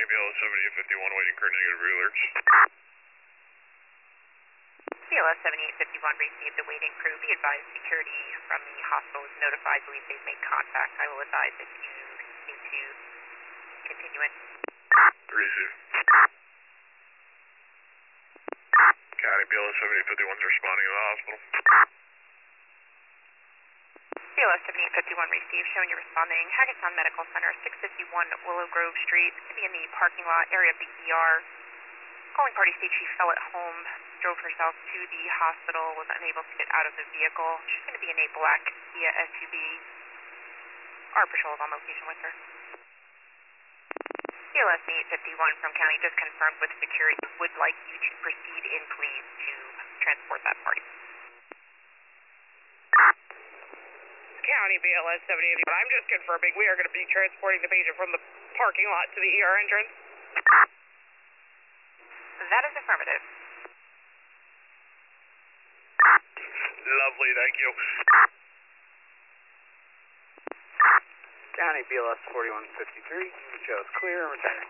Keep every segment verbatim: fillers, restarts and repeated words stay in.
B L S seventy-eight fifty-one waiting for negative alerts. B L S seventy-eight fifty-one received the waiting crew. Be advised security from the hospital is notified. Believe they've made contact. I will advise if you need to continue in. Receive. County B L S seventy-eight fifty-one is responding to the hospital. B L S seventy-eight fifty-one received, showing you responding. Hackettstown Medical Center, six fifty-one Willow Grove Street. It's going to be in the parking lot area of the E R. Calling party states she fell at home, drove herself to the hospital, was unable to get out of the vehicle. She's going to be in a black Kia S U V. Our patrol is on location with her. B L S eight fifty-one from county just confirmed with security. Would like you to proceed in, please, to transport that party. County B L S seventy-eight. I'm just confirming we are going to be transporting the patient from the parking lot to the E R entrance. That is affirmative. Lovely, thank you. County B L S forty-one fifty-three, shows clear and returning.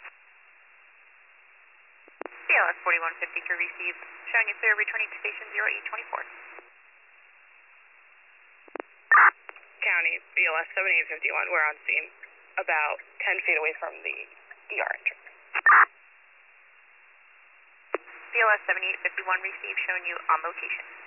B L S forty-one fifty-three received, showing you clear, returning to station zero eight twenty-four. County B L S seventy-eight fifty-one, we're on scene about ten feet away from the E R entrance. B L S seventy-eight fifty-one received, showing you on location.